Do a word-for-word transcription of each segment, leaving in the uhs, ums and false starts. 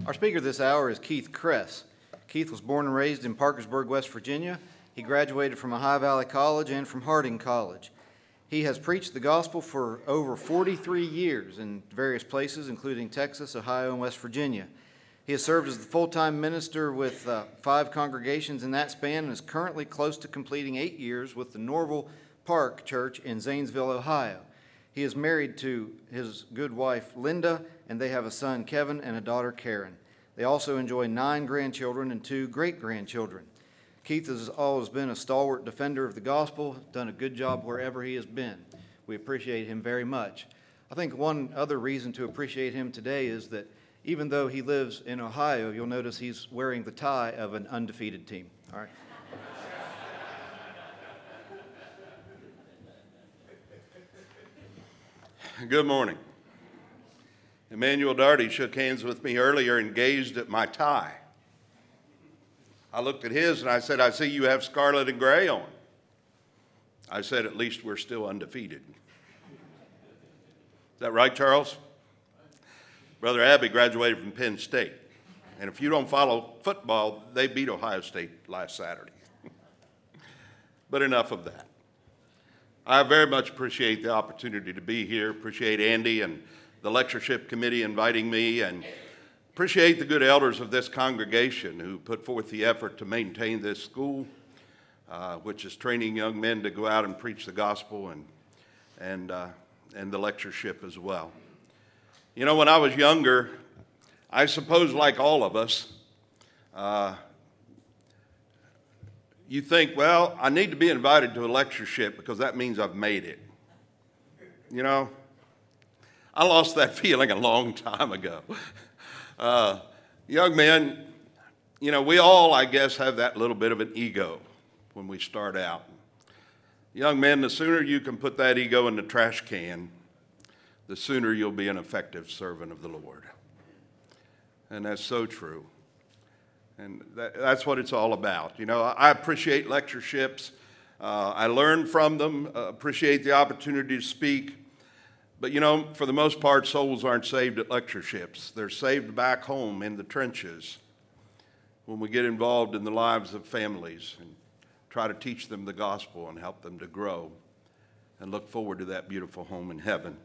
Our speaker this hour is Keith Kress. Keith was born and raised in Parkersburg, West Virginia. He graduated from Ohio Valley College and from Harding College. He has preached the gospel for over forty-three years in various places, including Texas, Ohio, and West Virginia. He has served as the full-time minister with uh, five congregations in that span and is currently close to completing eight years with the Norval Park Church in Zanesville, Ohio. He is married to his good wife, Linda, and they have a son, Kevin, and a daughter, Karen. They also enjoy nine grandchildren and two great-grandchildren. Keith has always been a stalwart defender of the gospel, done a good job wherever he has been. We appreciate him very much. I think one other reason to appreciate him today is that even though he lives in Ohio, you'll notice he's wearing the tie of an undefeated team. All right. Good morning. Emmanuel Darty shook hands with me earlier and gazed at my tie. I looked at his and I said, I see you have scarlet and gray on. I said, at least we're still undefeated. Is that right, Charles? Brother Abbey graduated from Penn State. And if you don't follow football, they beat Ohio State last Saturday. But enough of that. I very much appreciate the opportunity to be here, appreciate Andy and the lectureship committee inviting me, and appreciate the good elders of this congregation who put forth the effort to maintain this school, uh, which is training young men to go out and preach the gospel, and, and, uh, and the lectureship as well. You know, when I was younger, I suppose like all of us, uh, you think, well, I need to be invited to a lectureship because that means I've made it. You know, I lost that feeling a long time ago. Uh, young men, you know, we all, I guess, have that little bit of an ego when we start out. Young men, the sooner you can put that ego in the trash can, the sooner you'll be an effective servant of the Lord. And that's so true. And that, that's what it's all about. You know, I appreciate lectureships. Uh, I learn from them, uh, appreciate the opportunity to speak. But, you know, for the most part, souls aren't saved at lectureships. They're saved back home in the trenches when we get involved in the lives of families and try to teach them the gospel and help them to grow and look forward to that beautiful home in heaven.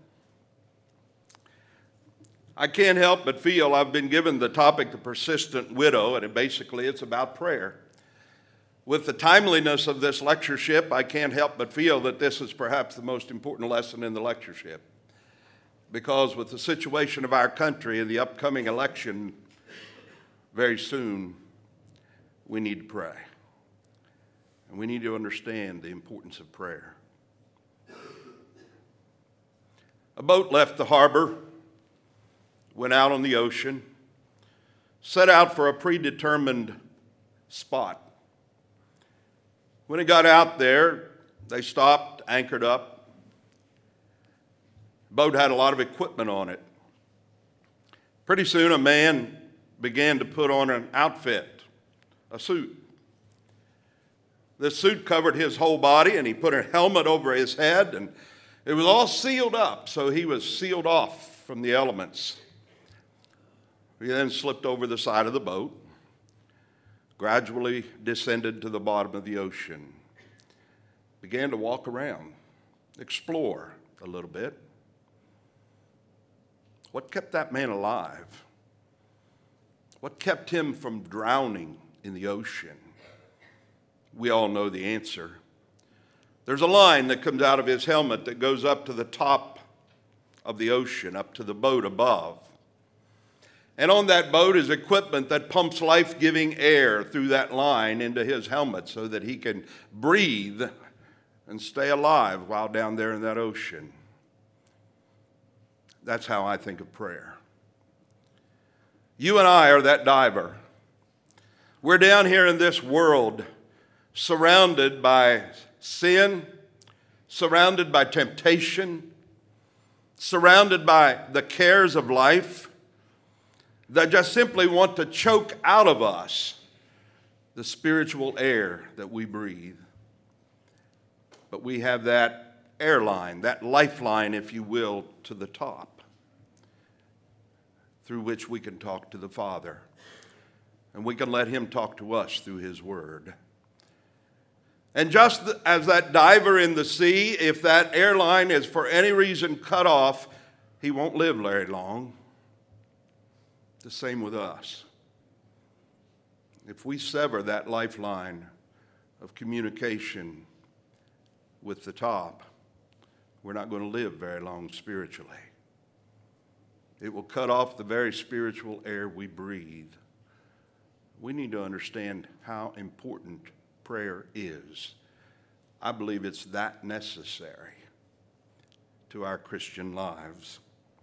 I can't help but feel I've been given the topic, the persistent widow, and it basically it's about prayer. With the timeliness of this lectureship, I can't help but feel that this is perhaps the most important lesson in the lectureship. Because with the situation of our country and the upcoming election very soon, we need to pray. And we need to understand the importance of prayer. A boat left the harbor, went out on the ocean, set out for a predetermined spot. When it got out there, they stopped, anchored up. The boat had a lot of equipment on it. Pretty soon a man began to put on an outfit, a suit. This suit covered his whole body, and he put a helmet over his head, and it was all sealed up, so he was sealed off from the elements. He then slipped over the side of the boat, gradually descended to the bottom of the ocean, began to walk around, explore a little bit. What kept that man alive? What kept him from drowning in the ocean? We all know the answer. There's a line that comes out of his helmet that goes up to the top of the ocean, up to the boat above. And on that boat is equipment that pumps life-giving air through that line into his helmet so that he can breathe and stay alive while down there in that ocean. That's how I think of prayer. You and I are that diver. We're down here in this world surrounded by sin, surrounded by temptation, surrounded by the cares of life that just simply want to choke out of us the spiritual air that we breathe. But we have that airline, that lifeline, if you will, to the top through which we can talk to the Father. And we can let him talk to us through his word. And just as that diver in the sea, if that airline is for any reason cut off, he won't live very long. The same with us. If we sever that lifeline of communication with the top, we're not going to live very long spiritually. It will cut off the very spiritual air we breathe. We need to understand how important prayer is. I believe it's that necessary to our Christian lives.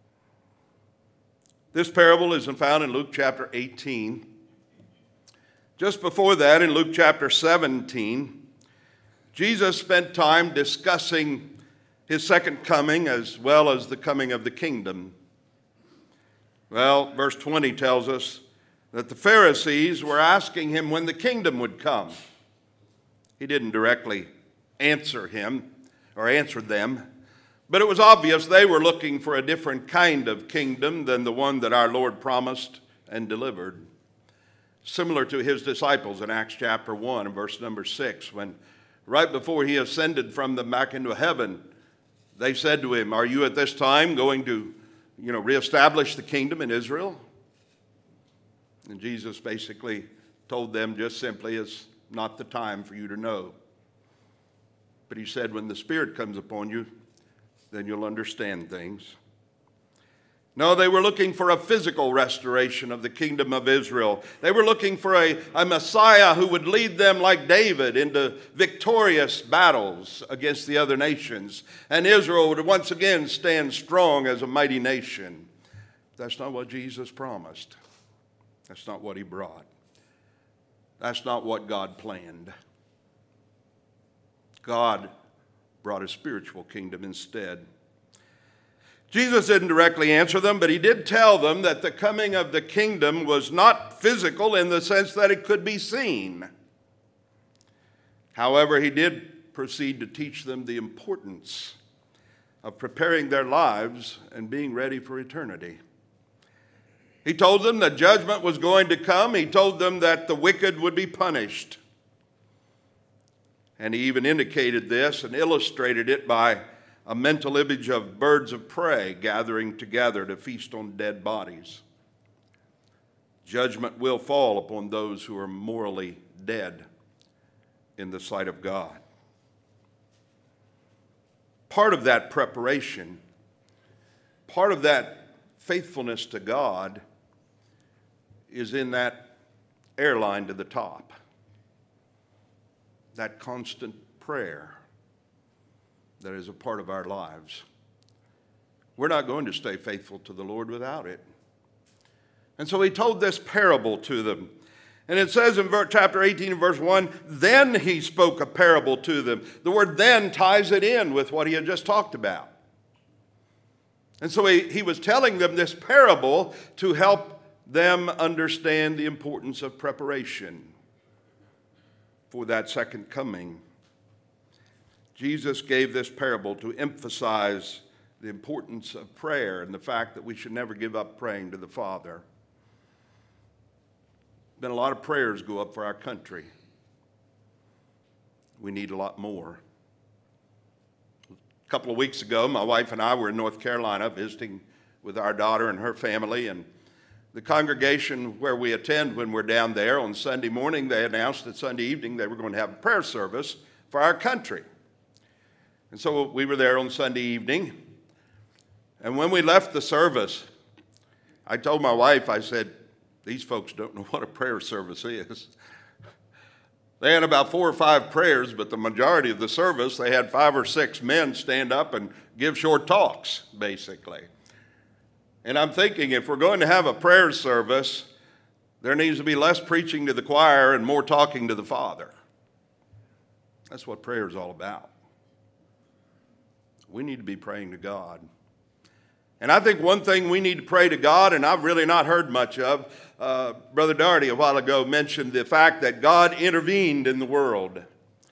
This parable is found in Luke chapter eighteen. Just before that, in Luke chapter seventeen, Jesus spent time discussing his second coming as well as the coming of the kingdom. Well, verse twenty tells us that the Pharisees were asking him when the kingdom would come. He didn't directly answer him or answer them, but it was obvious they were looking for a different kind of kingdom than the one that our Lord promised and delivered. Similar to his disciples in Acts chapter one and verse number six, when right before he ascended from them back into heaven, they said to him, "Are you at this time going to, you know, reestablish the kingdom in Israel?" And Jesus basically told them just simply, it's not the time for you to know. But he said, when the Spirit comes upon you, then you'll understand things. No, they were looking for a physical restoration of the kingdom of Israel. They were looking for a, a Messiah who would lead them like David into victorious battles against the other nations. And Israel would once again stand strong as a mighty nation. That's not what Jesus promised. That's not what he brought. That's not what God planned. God brought a spiritual kingdom instead. Jesus didn't directly answer them, but he did tell them that the coming of the kingdom was not physical in the sense that it could be seen. However, he did proceed to teach them the importance of preparing their lives and being ready for eternity. He told them that judgment was going to come. He told them that the wicked would be punished. And he even indicated this and illustrated it by a mental image of birds of prey gathering together to feast on dead bodies. Judgment will fall upon those who are morally dead in the sight of God. Part of that preparation, part of that faithfulness to God is in that airline to the top, that constant prayer that is a part of our lives. We're not going to stay faithful to the Lord without it. And so he told this parable to them. And it says in chapter eighteen, verse one, then he spoke a parable to them. The word then ties it in with what he had just talked about. And so he, he was telling them this parable to help them understand the importance of preparation for that second coming. Jesus gave this parable to emphasize the importance of prayer and the fact that we should never give up praying to the Father. Been a lot of prayers go up for our country. We need a lot more. A couple of weeks ago, my wife and I were in North Carolina visiting with our daughter and her family, and the congregation where we attend when we're down there on Sunday morning, they announced that Sunday evening they were going to have a prayer service for our country. And so we were there on Sunday evening. And when we left the service, I told my wife, I said, these folks don't know what a prayer service is. They had about four or five prayers, but the majority of the service, they had five or six men stand up and give short talks, basically. And I'm thinking, if we're going to have a prayer service, there needs to be less preaching to the choir and more talking to the Father. That's what prayer is all about. We need to be praying to God. And I think one thing we need to pray to God, and I've really not heard much of, uh, Brother Darty a while ago mentioned the fact that God intervened in the world.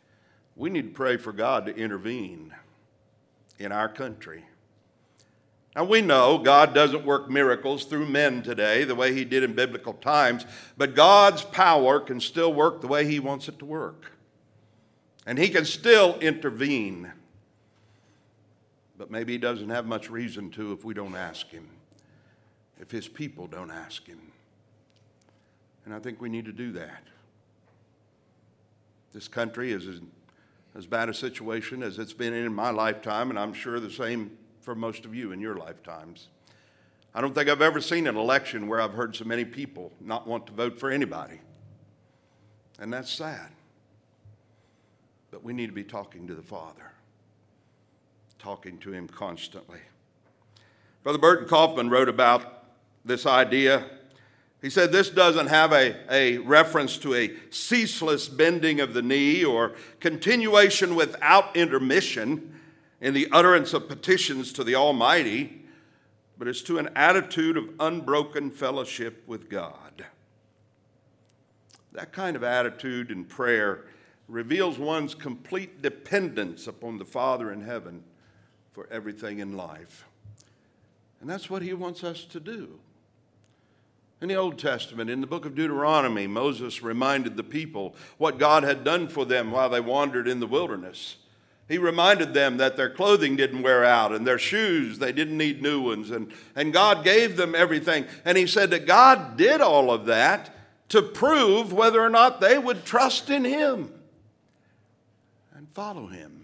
We need to pray for God to intervene in our country. Now, we know God doesn't work miracles through men today the way he did in biblical times, but God's power can still work the way he wants it to work. And he can still intervene. But maybe he doesn't have much reason to if we don't ask him, if his people don't ask him. And I think we need to do that. This country is as, as bad a situation as it's been in in my lifetime, and I'm sure the same for most of you in your lifetimes. I don't think I've ever seen an election where I've heard so many people not want to vote for anybody. And that's sad. But we need to be talking to the Father, talking to him constantly. Brother Burton Kaufman wrote about this idea. He said this doesn't have a, a reference to a ceaseless bending of the knee or continuation without intermission in the utterance of petitions to the Almighty, but it's to an attitude of unbroken fellowship with God. That kind of attitude in prayer reveals one's complete dependence upon the Father in heaven for everything in life. And that's what he wants us to do. In the Old Testament, in the book of Deuteronomy, Moses reminded the people what God had done for them while they wandered in the wilderness. He reminded them that their clothing didn't wear out and their shoes, they didn't need new ones. And, and God gave them everything. And he said that God did all of that to prove whether or not they would trust in him and follow him.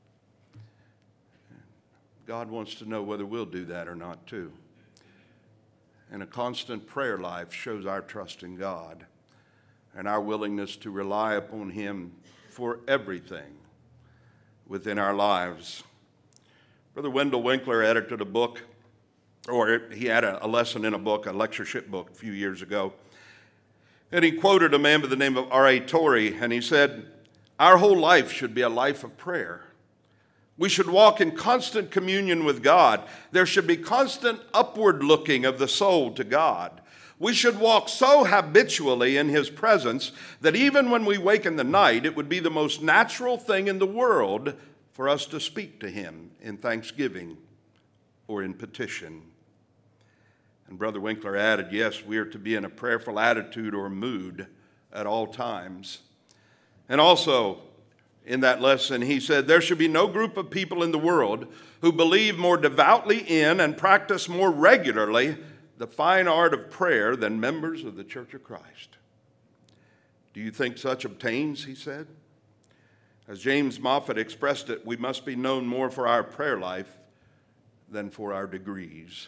God wants to know whether we'll do that or not too. And a constant prayer life shows our trust in God and our willingness to rely upon him for everything within our lives. Brother Wendell Winkler edited a book, or he had a, a lesson in a book, a lectureship book a few years ago. And he quoted a man by the name of R A Torrey, and he said, "Our whole life should be a life of prayer. We should walk in constant communion with God. There should be constant upward looking of the soul to God. We should walk so habitually in his presence that even when we wake in the night, it would be the most natural thing in the world for us to speak to him in thanksgiving or in petition." And Brother Winkler added, yes, we are to be in a prayerful attitude or mood at all times. And also, in that lesson, he said, there should be no group of people in the world who believe more devoutly in and practice more regularly the fine art of prayer than members of the Church of Christ. Do you think such obtains, he said? As James Moffat expressed it, we must be known more for our prayer life than for our degrees.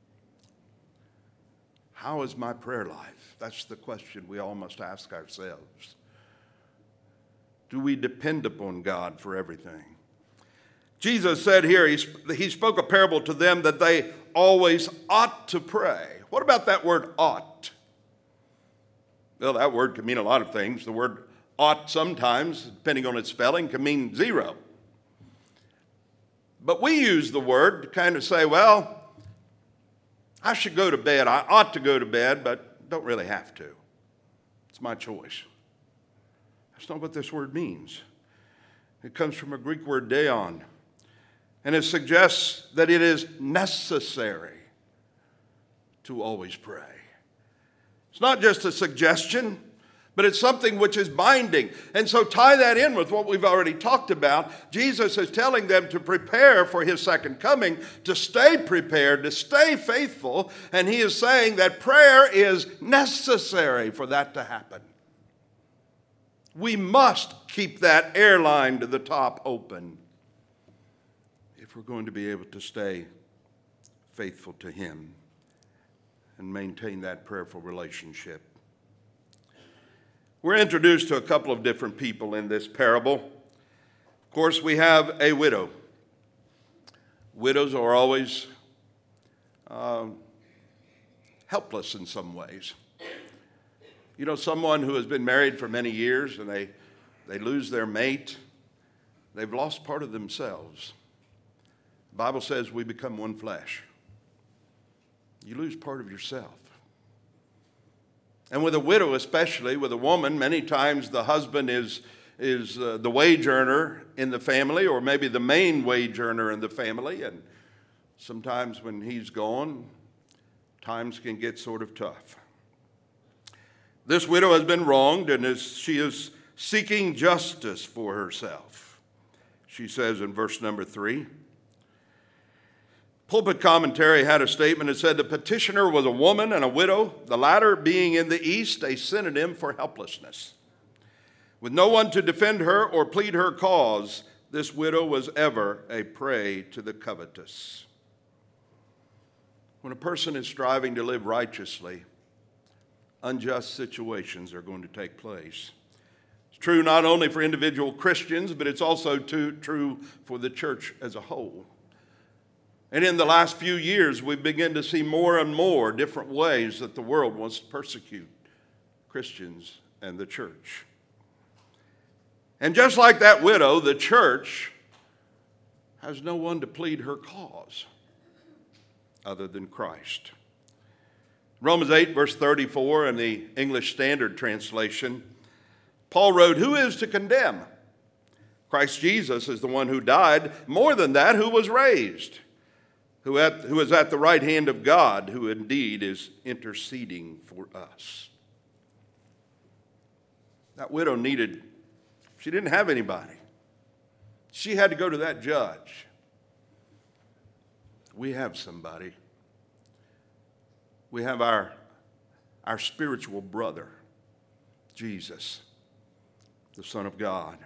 How is my prayer life? That's the question we all must ask ourselves. Do we depend upon God for everything? Jesus said here, he, he spoke a parable to them that they always ought to pray. What about that word ought? Well, that word can mean a lot of things. The word ought sometimes, depending on its spelling, can mean zero. But we use the word to kind of say, well, I should go to bed. I ought to go to bed, but don't really have to. It's my choice. That's not what this word means. It comes from a Greek word, deon, and it suggests that it is necessary to always pray. It's not just a suggestion, but it's something which is binding. And so tie that in with what we've already talked about. Jesus is telling them to prepare for his second coming, to stay prepared, to stay faithful, and he is saying that prayer is necessary for that to happen. We must keep that airline to the top open if we're going to be able to stay faithful to him and maintain that prayerful relationship. We're introduced to a couple of different people in this parable. Of course, we have a widow. Widows are always uh, helpless in some ways. You know, someone who has been married for many years and they, they lose their mate, they've lost part of themselves. The Bible says we become one flesh. You lose part of yourself. And with a widow especially, with a woman, many times the husband is, is uh, the wage earner in the family, or maybe the main wage earner in the family. And Sometimes when he's gone, times can get sort of tough. This widow has been wronged, and is, she is seeking justice for herself. She says in verse number three, Pulpit Commentary had a statement that said the petitioner was a woman and a widow, the latter being in the East a synonym for helplessness. With no one to defend her or plead her cause, this widow was ever a prey to the covetous. When a person is striving to live righteously, unjust situations are going to take place. It's true not only for individual Christians, but it's also too, true for the church as a whole. And in the last few years, we begin to see more and more different ways that the world wants to persecute Christians and the church. And just like that widow, the church has no one to plead her cause other than Christ. Romans eight, verse thirty-four, in the English Standard Translation, Paul wrote, "Who is to condemn? Christ Jesus is the one who died, more than that, who was raised, who, at, who is at the right hand of God, who indeed is interceding for us." That widow needed, she didn't have anybody. She had to go to that judge. We have somebody. We have our, our spiritual brother, Jesus, the Son of God.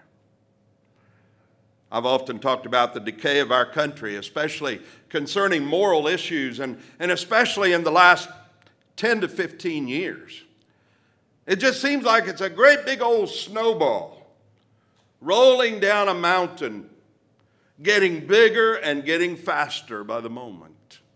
I've often talked about the decay of our country, especially concerning moral issues, and, and especially in the last ten to fifteen years. It just seems like it's a great big old snowball rolling down a mountain, getting bigger and getting faster by the moment.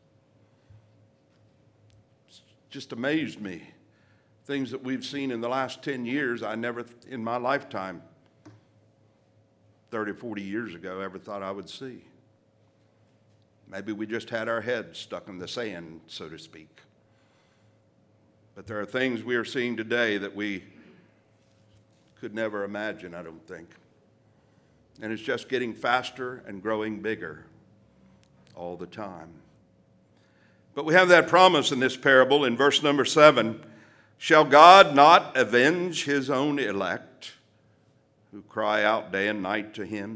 It's just amazed me. Things that we've seen in the last ten years, I never, in my lifetime, thirty, forty years ago, ever thought I would see. Maybe we just had our heads stuck in the sand, so to speak. But there are things we are seeing today that we could never imagine, I don't think. And it's just getting faster and growing bigger all the time. But we have that promise in this parable in verse number seven. Shall God not avenge his own elect who cry out day and night to him?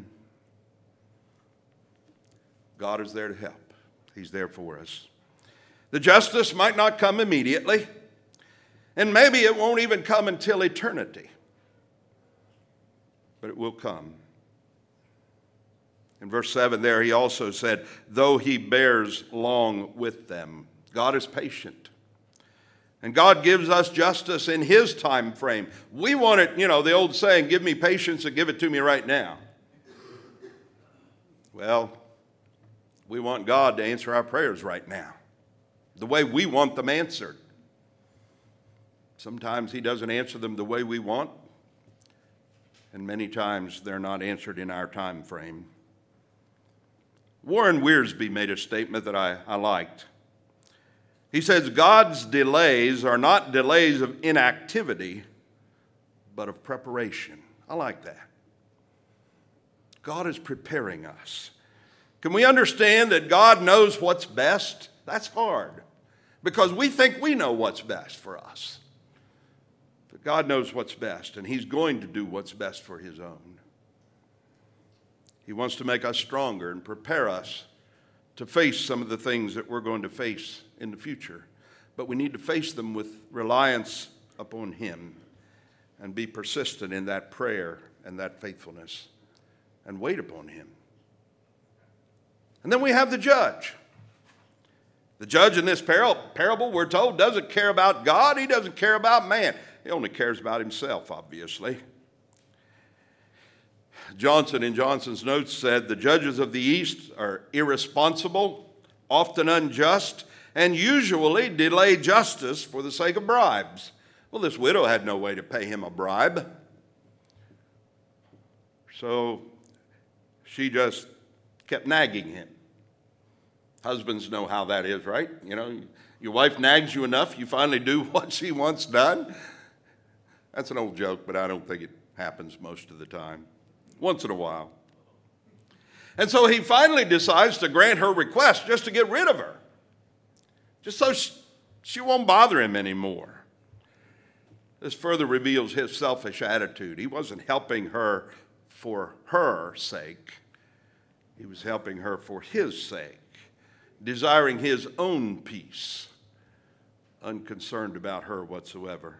God is there to help. He's there for us. The justice might not come immediately, and maybe it won't even come until eternity, but it will come. In verse seven there, he also said, though he bears long with them. God is patient. And God gives us justice in his time frame. We want it, you know, the old saying, give me patience and give it to me right now. Well, we want God to answer our prayers right now, the way we want them answered. Sometimes he doesn't answer them the way we want, and many times they're not answered in our time frame. Warren Wiersbe made a statement that I, I liked. He says, God's delays are not delays of inactivity, but of preparation. I like that. God is preparing us. Can we understand that God knows what's best? That's hard, because we think we know what's best for us. But God knows what's best, and he's going to do what's best for his own. He wants to make us stronger and prepare us to face some of the things that we're going to face in the future. But we need to face them with reliance upon him and be persistent in that prayer and that faithfulness and wait upon him. And then we have the judge. The judge in this parable, we're told, doesn't care about God. He doesn't care about man. He only cares about himself, obviously. Johnson in Johnson's notes said, the judges of the East are irresponsible, often unjust, and usually delay justice for the sake of bribes. Well, this widow had no way to pay him a bribe. So she just kept nagging him. Husbands know how that is, right? You know, your wife nags you enough, you finally do what she wants done. That's an old joke, but I don't think it happens most of the time. Once in a while. And so he finally decides to grant her request just to get rid of her, just so she, she won't bother him anymore. This further reveals his selfish attitude. He wasn't helping her for her sake. He was helping her for his sake, desiring his own peace, unconcerned about her whatsoever.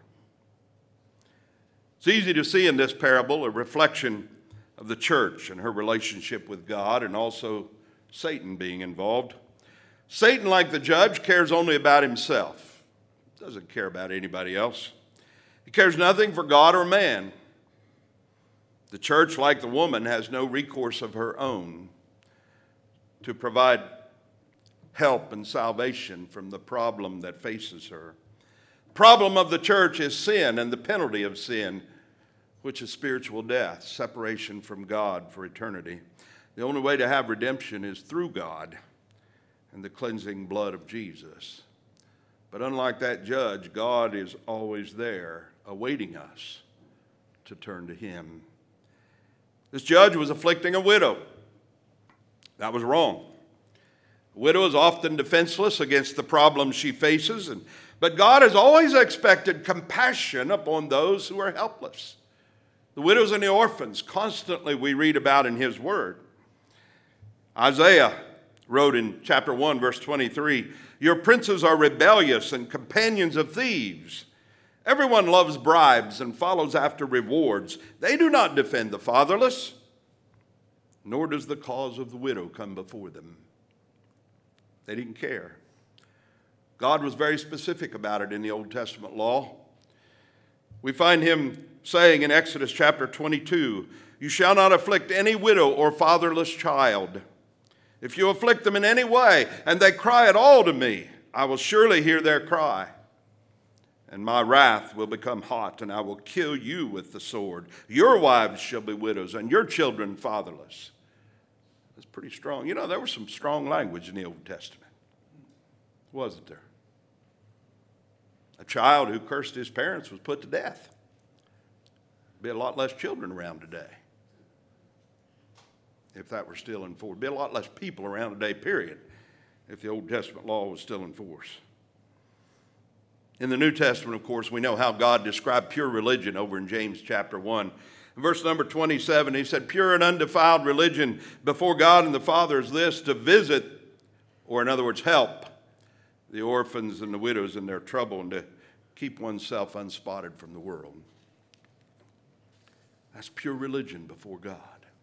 It's easy to see in this parable a reflection of the church and her relationship with God, and also Satan being involved. Satan, like the judge, cares only about himself. Doesn't care about anybody else. He cares nothing for God or man. The church, like the woman, has no recourse of her own to provide help and salvation from the problem that faces her. The problem of the church is sin and the penalty of sin, which is spiritual death, separation from God for eternity. The only way to have redemption is through God and the cleansing blood of Jesus. But unlike that judge, God is always there, awaiting us to turn to him. This judge was afflicting a widow. That was wrong. A widow is often defenseless against the problems she faces, and, but God has always expected compassion upon those who are helpless. The widows and the orphans, constantly we read about in his word. Isaiah wrote in chapter one, verse twenty-three, "Your princes are rebellious and companions of thieves. Everyone loves bribes and follows after rewards. They do not defend the fatherless, nor does the cause of the widow come before them." They didn't care. God was very specific about it in the Old Testament law. We find him saying in Exodus chapter twenty-two, "You shall not afflict any widow or fatherless child. If you afflict them in any way, and they cry at all to me, I will surely hear their cry. And my wrath will become hot, and I will kill you with the sword. Your wives shall be widows, and your children fatherless." That's pretty strong. You know, there was some strong language in the Old Testament, wasn't there? A child who cursed his parents was put to death. Be a lot less children around today, if that were still in force. Be a lot less people around today, period, if the Old Testament law was still in force. In the New Testament, of course, we know how God described pure religion over in James chapter one. In verse number twenty-seven, he said, "Pure and undefiled religion before God and the Father is this, to visit," or in other words, help, "the orphans and the widows in their trouble, and to keep oneself unspotted from the world." That's pure religion before God.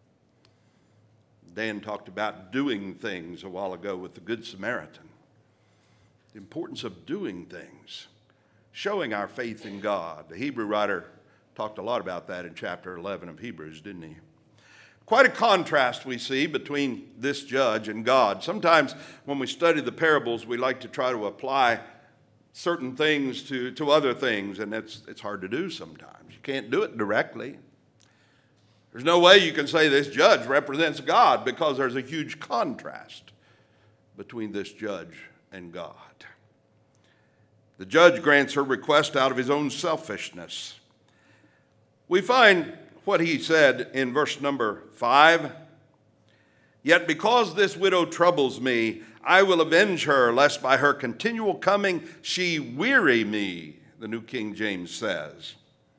Dan talked about doing things a while ago with the Good Samaritan. The importance of doing things, showing our faith in God. The Hebrew writer talked a lot about that in chapter eleven of Hebrews, didn't he? Quite a contrast we see between this judge and God. Sometimes when we study the parables, we like to try to apply certain things to, to other things, and it's, it's hard to do sometimes. You can't do it directly. There's no way you can say this judge represents God, because there's a huge contrast between this judge and God. The judge grants her request out of his own selfishness. We find what he said in verse number five. "Yet because this widow troubles me, I will avenge her, lest by her continual coming she weary me," the New King James says.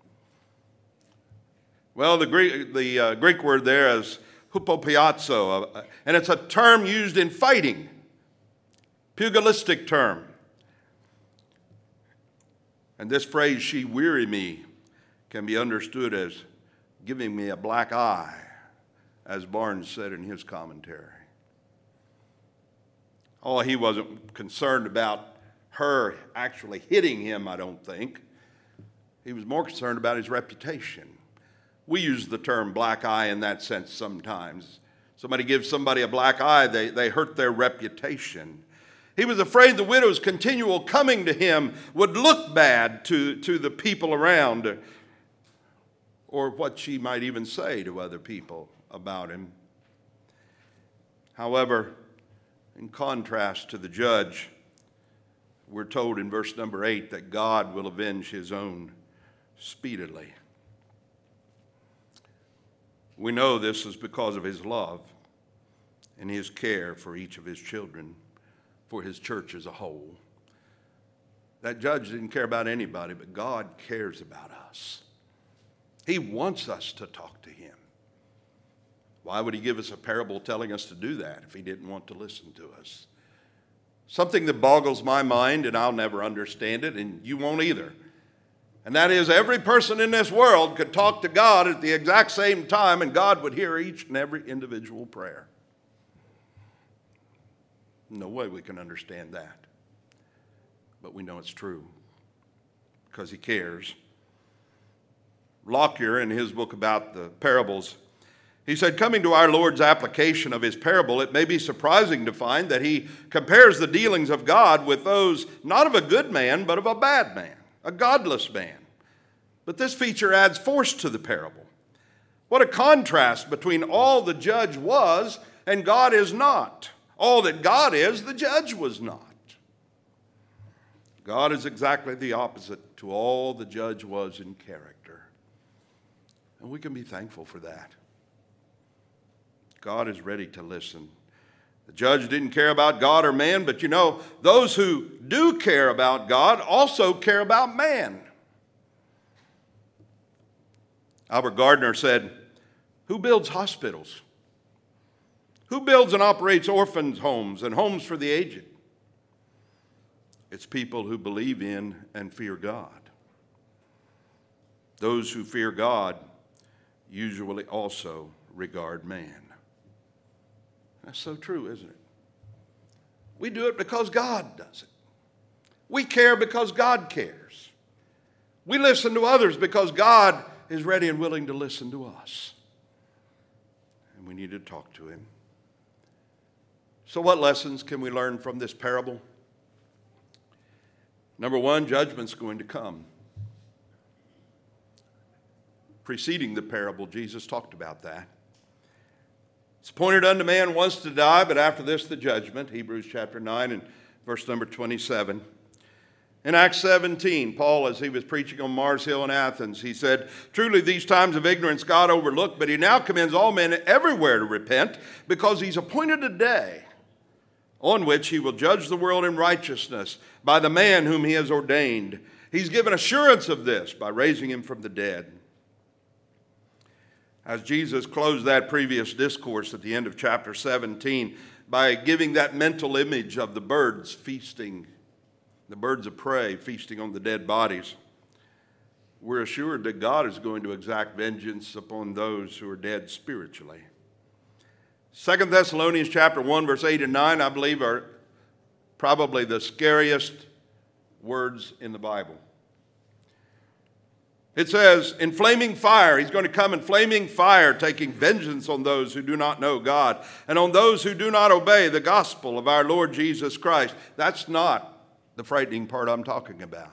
Well, the Greek, the, uh, Greek word there is hupopiazo, uh, and it's a term used in fighting, pugilistic term. And this phrase, "she weary me," can be understood as giving me a black eye, as Barnes said in his commentary. Oh, he wasn't concerned about her actually hitting him, I don't think. He was more concerned about his reputation. We use the term black eye in that sense sometimes. Somebody gives somebody a black eye, they, they hurt their reputation. He was afraid the widow's continual coming to him would look bad to, to the people around, or what she might even say to other people about him. However, in contrast to the judge, we're told in verse number eight that God will avenge his own speedily. We know this is because of his love. and his care for each of his children, for his church as a whole. That judge didn't care about anybody, but God cares about us. He wants us to talk to him. Why would he give us a parable telling us to do that if he didn't want to listen to us? Something that boggles my mind, and I'll never understand it, and you won't either. And that is, every person in this world could talk to God at the exact same time, and God would hear each and every individual prayer. No way we can understand that. But we know it's true, because he cares. Lockyer, in his book about the parables, he said, coming to our Lord's application of his parable, it may be surprising to find that he compares the dealings of God with those not of a good man, but of a bad man, a godless man. But this feature adds force to the parable. What a contrast between all the judge was and God is not. All that God is, the judge was not. God is exactly the opposite to all the judge was in character. And we can be thankful for that. God is ready to listen. The judge didn't care about God or man, but you know, those who do care about God also care about man. Albert Gardner said, who builds hospitals? Who builds and operates orphans' homes and homes for the aged? It's people who believe in and fear God. Those who fear God usually also regard man. That's so true, isn't it? We do it because God does it. We care because God cares. We listen to others because God is ready and willing to listen to us. And we need to talk to him. So what lessons can we learn from this parable? Number one, judgment's going to come. Preceding the parable, Jesus talked about that. It's appointed unto man once to die, but after this the judgment. Hebrews chapter nine and verse number twenty-seven. In Acts seventeen, Paul, as he was preaching on Mars Hill in Athens, he said, truly these times of ignorance God overlooked, but he now commends all men everywhere to repent, because he's appointed a day on which he will judge the world in righteousness by the man whom he has ordained. He's given assurance of this by raising him from the dead. As Jesus closed that previous discourse at the end of chapter seventeen by giving that mental image of the birds feasting, the birds of prey feasting on the dead bodies, we're assured that God is going to exact vengeance upon those who are dead spiritually. Second Thessalonians chapter one, verse eight and nine, I believe, are probably the scariest words in the Bible. It says, in flaming fire, he's going to come in flaming fire, taking vengeance on those who do not know God and on those who do not obey the gospel of our Lord Jesus Christ. That's not the frightening part I'm talking about.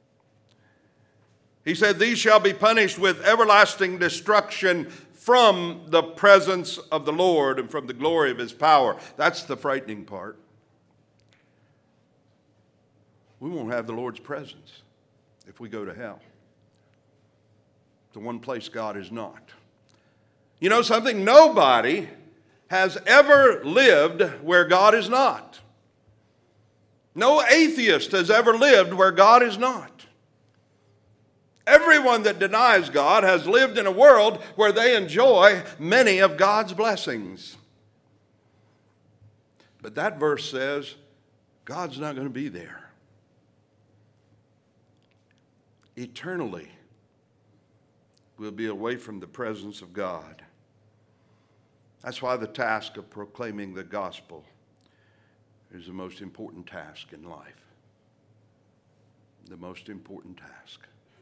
He said, these shall be punished with everlasting destruction from the presence of the Lord and from the glory of his power. That's the frightening part. We won't have the Lord's presence if we go to hell. The one place God is not. You know something? Nobody has ever lived where God is not. No atheist has ever lived where God is not. Everyone that denies God has lived in a world where they enjoy many of God's blessings. But that verse says God's not going to be there. Eternally, we'll be away from the presence of God. That's why the task of proclaiming the gospel is the most important task in life. The most important task.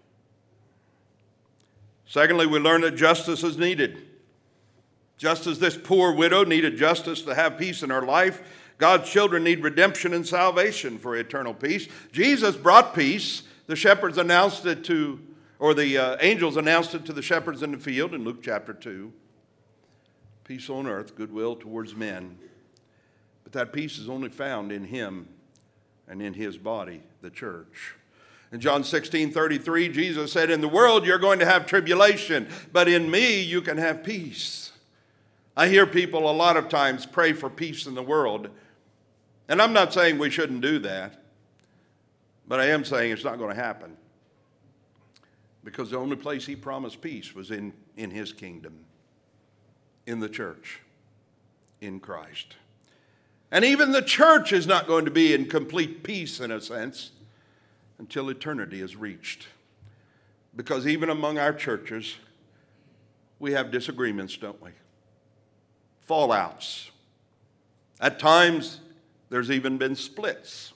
Secondly, we learn that justice is needed. Just as this poor widow needed justice to have peace in her life, God's children need redemption and salvation for eternal peace. Jesus brought peace. The shepherds announced it to Or the uh, angels announced it to the shepherds in the field in Luke chapter two. Peace on earth, goodwill towards men. But that peace is only found in him and in his body, the church. In John sixteen thirty-three, Jesus said, in the world you're going to have tribulation, but in me you can have peace. I hear people a lot of times pray for peace in the world, and I'm not saying we shouldn't do that, but I am saying it's not going to happen, because the only place he promised peace was in, in his kingdom, in the church, in Christ. And even the church is not going to be in complete peace, in a sense, until eternity is reached. Because even among our churches, we have disagreements, don't we? Fallouts. At times, there's even been splits.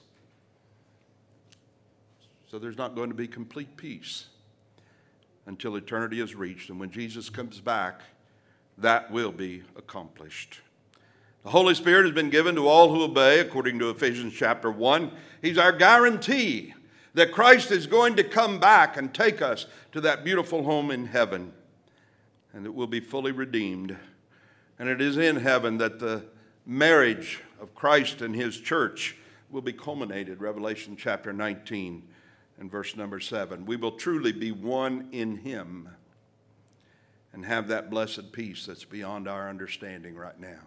So there's not going to be complete peace until eternity is reached. And when Jesus comes back, that will be accomplished. The Holy Spirit has been given to all who obey, according to Ephesians chapter one. He's our guarantee that Christ is going to come back and take us to that beautiful home in heaven, and that we'll be fully redeemed. And it is in heaven that the marriage of Christ and his church will be culminated, Revelation chapter nineteen and verse number seven. We will truly be one in him and have that blessed peace that's beyond our understanding right now.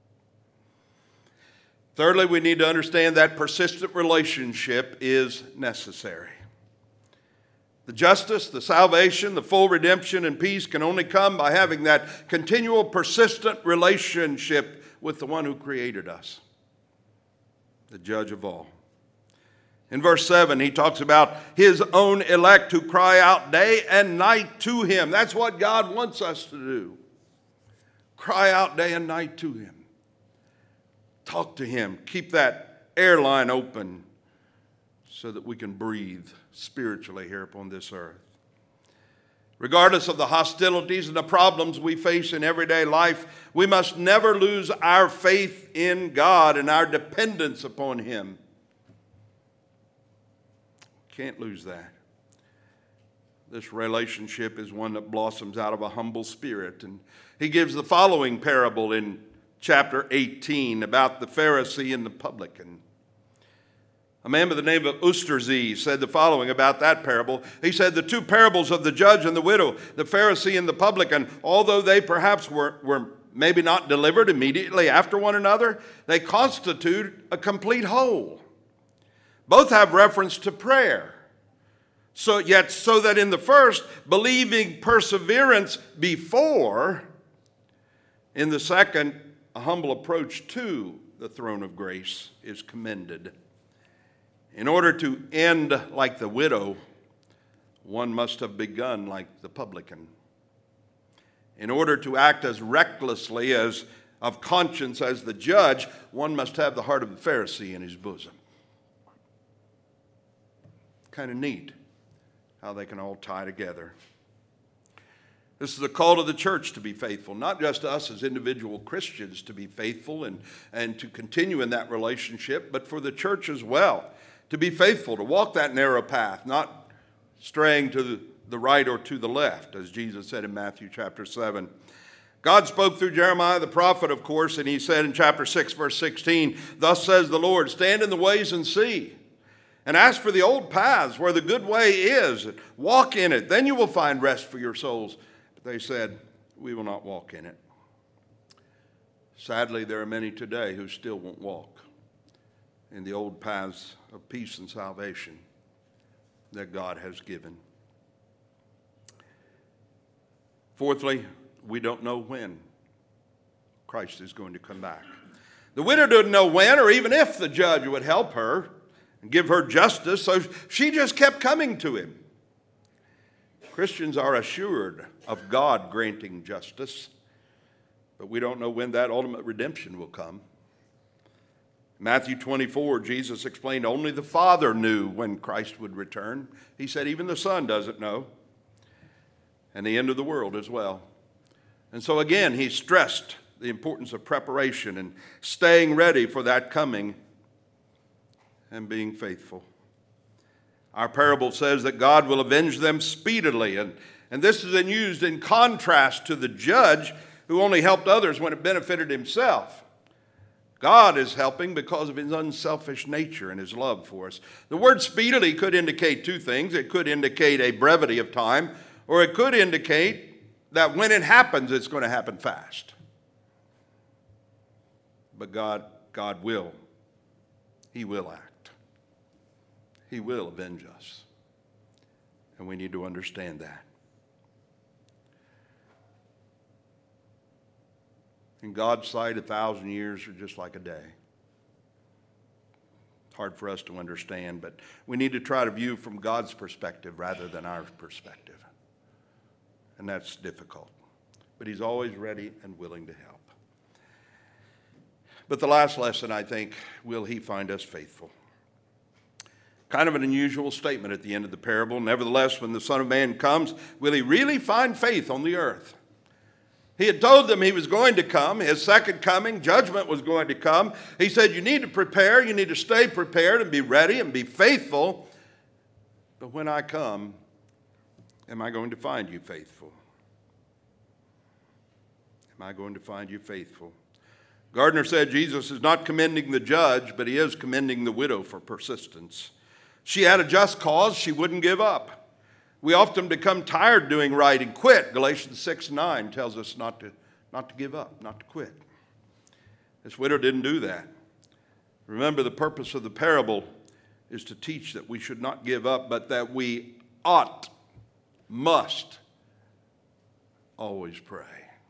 Thirdly, we need to understand that persistent relationship is necessary. The justice, the salvation, the full redemption and peace can only come by having that continual, persistent relationship with the one who created us, the judge of all. In verse seven, he talks about his own elect who cry out day and night to him. That's what God wants us to do. Cry out day and night to him. Talk to him. Keep that airline open so that we can breathe spiritually here upon this earth. Regardless of the hostilities and the problems we face in everyday life, we must never lose our faith in God and our dependence upon him. Can't lose that. This relationship is one that blossoms out of a humble spirit. And he gives the following parable in chapter eighteen about the Pharisee and the publican. A man by the name of Usterzi said the following about that parable. He said, the two parables of the judge and the widow, the Pharisee and the publican, although they perhaps were, were maybe not delivered immediately after one another, they constitute a complete whole. Both have reference to prayer. So yet, so that in the first, believing perseverance before, in the second, a humble approach to the throne of grace is commended. In order to end like the widow, one must have begun like the publican. In order to act as recklessly as of conscience as the judge, one must have the heart of the Pharisee in his bosom. Kind of neat how they can all tie together. This is a call to the church to be faithful, not just us as individual Christians to be faithful and, and to continue in that relationship, but for the church as well, to be faithful, to walk that narrow path, not straying to the, the right or to the left, as Jesus said in Matthew chapter seven. God spoke through Jeremiah the prophet, of course, and he said in chapter six, verse sixteen, thus says the Lord, stand in the ways and see, and ask for the old paths where the good way is, and walk in it. Then you will find rest for your souls. But they said, we will not walk in it. Sadly, there are many today who still won't walk in the old paths of peace and salvation that God has given. Fourthly, we don't know when Christ is going to come back. The widow didn't know when or even if the judge would help her and give her justice, so she just kept coming to him. Christians are assured of God granting justice, but we don't know when that ultimate redemption will come. Matthew twenty-four, Jesus explained only the Father knew when Christ would return. He said even the Son doesn't know, and the end of the world as well. And so again, he stressed the importance of preparation and staying ready for that coming and being faithful. Our parable says that God will avenge them speedily, and, and this is used in contrast to the judge who only helped others when it benefited himself. God is helping because of his unselfish nature and his love for us. The word speedily could indicate two things. It could indicate a brevity of time, or it could indicate that when it happens, it's going to happen fast. But God, God will. He will act. He will avenge us. And we need to understand that. In God's sight, a thousand years are just like a day. Hard for us to understand, but we need to try to view from God's perspective rather than our perspective. And that's difficult. But He's always ready and willing to help. But the last lesson, I think, will He find us faithful? Kind of an unusual statement at the end of the parable. Nevertheless, when the Son of Man comes, will He really find faith on the earth? He had told them He was going to come. His second coming, judgment was going to come. He said, you need to prepare. You need to stay prepared and be ready and be faithful. But when I come, am I going to find you faithful? Am I going to find you faithful? Gardner said Jesus is not commending the judge, but He is commending the widow for persistence. She had a just cause. She wouldn't give up. We often become tired doing right and quit. Galatians six nine tells us not to, not to give up, not to quit. This widow didn't do that. Remember, the purpose of the parable is to teach that we should not give up, but that we ought, must, always pray.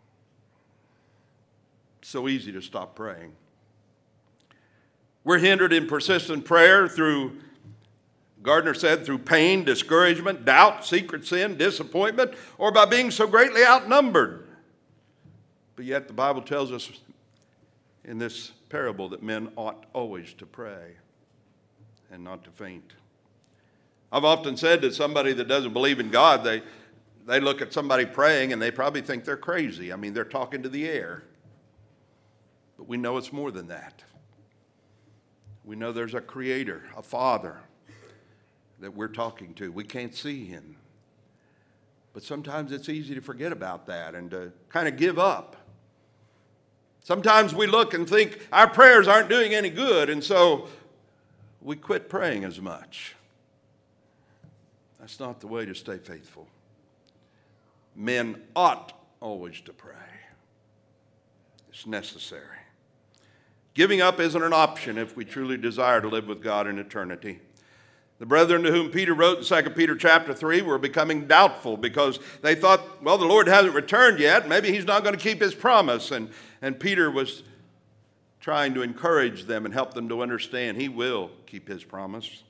It's so easy to stop praying. We're hindered in persistent prayer through Gardner said, through pain, discouragement, doubt, secret sin, disappointment, or by being so greatly outnumbered. But yet the Bible tells us in this parable that men ought always to pray and not to faint. I've often said that somebody that doesn't believe in God, they, they look at somebody praying and they probably think they're crazy. I mean, they're talking to the air. But we know it's more than that. We know there's a creator, a father, that we're talking to. We can't see Him. But sometimes it's easy to forget about that and to kind of give up. Sometimes we look and think our prayers aren't doing any good, and so we quit praying as much. That's not the way to stay faithful. Men ought always to pray. It's necessary. Giving up isn't an option if we truly desire to live with God in eternity. The brethren to whom Peter wrote in Second Peter chapter three were becoming doubtful because they thought, well, the Lord hasn't returned yet. Maybe He's not going to keep His promise. And, and Peter was trying to encourage them and help them to understand He will keep His promise.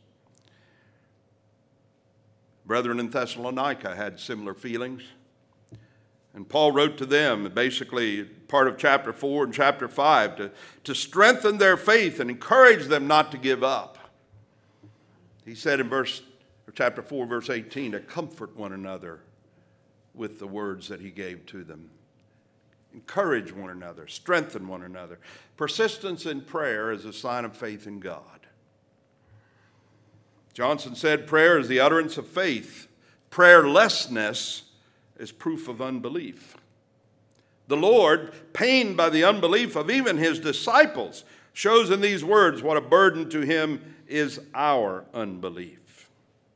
Brethren in Thessalonica had similar feelings. And Paul wrote to them, basically part of chapter four and chapter five, to, to strengthen their faith and encourage them not to give up. He said in verse, or chapter four, verse eighteen, to comfort one another with the words that he gave to them. Encourage one another, strengthen one another. Persistence in prayer is a sign of faith in God. Johnson said, prayer is the utterance of faith. Prayerlessness is proof of unbelief. The Lord, pained by the unbelief of even His disciples, shows in these words what a burden to Him is our unbelief.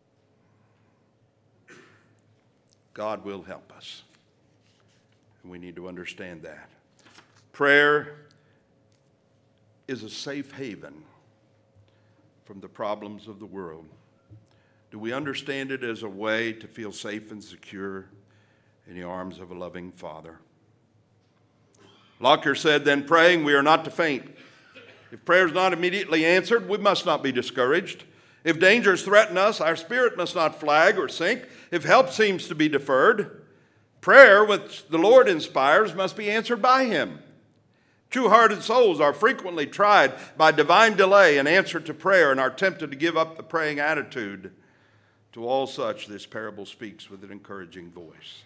God will help us. And we need to understand that. Prayer is a safe haven from the problems of the world. Do we understand it as a way to feel safe and secure in the arms of a loving Father? Lockyer said, then praying, we are not to faint. If prayer is not immediately answered, we must not be discouraged. If dangers threaten us, our spirit must not flag or sink. If help seems to be deferred, prayer, which the Lord inspires, must be answered by Him. True-hearted souls are frequently tried by divine delay in answer to prayer and are tempted to give up the praying attitude. To all such, this parable speaks with an encouraging voice.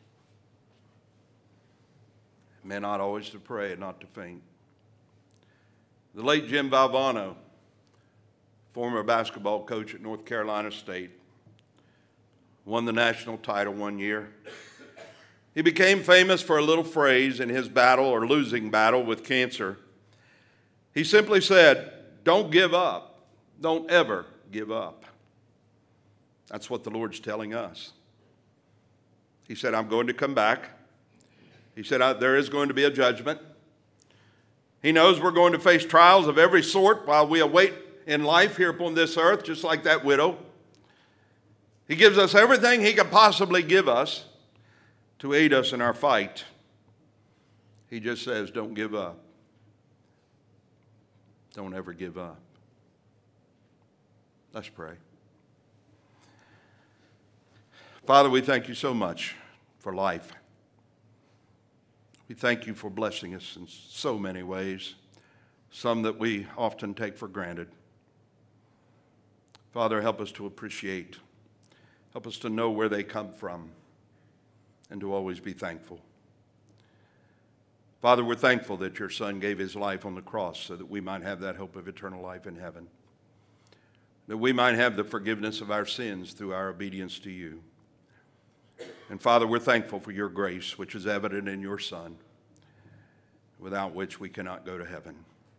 Men ought always to pray and not to faint. The late Jim Valvano, former basketball coach at North Carolina State, won the national title one year. He became famous for a little phrase in his battle or losing battle with cancer. He simply said, don't give up. Don't ever give up. That's what the Lord's telling us. He said, I'm going to come back. He said, there is going to be a judgment. He knows we're going to face trials of every sort while we await in life here upon this earth, just like that widow. He gives us everything he could possibly give us to aid us in our fight. He just says, don't give up. Don't ever give up. Let's pray. Father, we thank you so much for life. We thank you for blessing us in so many ways, some that we often take for granted. Father, help us to appreciate. Help us to know where they come from and to always be thankful. Father, we're thankful that your Son gave his life on the cross so that we might have that hope of eternal life in heaven, that we might have the forgiveness of our sins through our obedience to you. And Father, we're thankful for your grace, which is evident in your Son, without which we cannot go to heaven.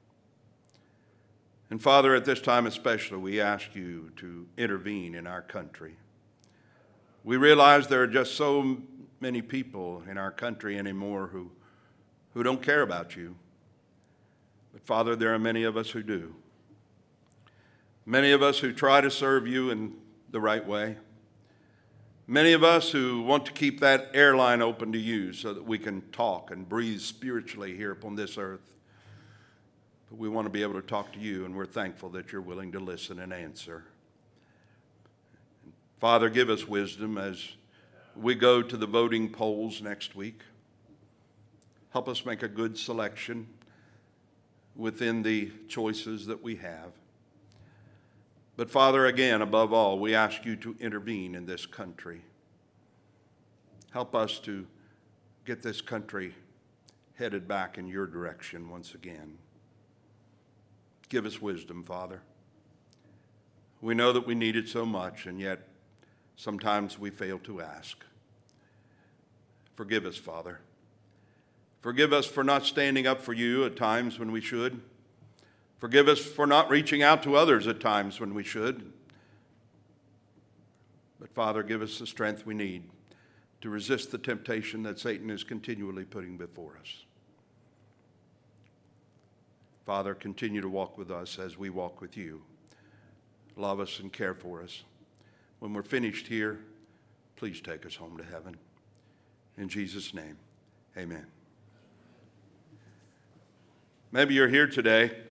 And Father, at this time especially, we ask you to intervene in our country. We realize there are just so many people in our country anymore who, who don't care about you. But Father, there are many of us who do. Many of us who try to serve you in the right way. Many of us who want to keep that airline open to you so that we can talk and breathe spiritually here upon this earth. But we want to be able to talk to you, and we're thankful that you're willing to listen and answer. Father, give us wisdom as we go to the voting polls next week. Help us make a good selection within the choices that we have. But Father, again, above all, we ask you to intervene in this country. Help us to get this country headed back in your direction once again. Give us wisdom, Father. We know that we need it so much, and yet sometimes we fail to ask. Forgive us, Father. Forgive us for not standing up for you at times when we should. Forgive us for not reaching out to others at times when we should. But Father, give us the strength we need to resist the temptation that Satan is continually putting before us. Father, continue to walk with us as we walk with you. Love us and care for us. When we're finished here, please take us home to heaven. In Jesus' name, amen. Maybe you're here today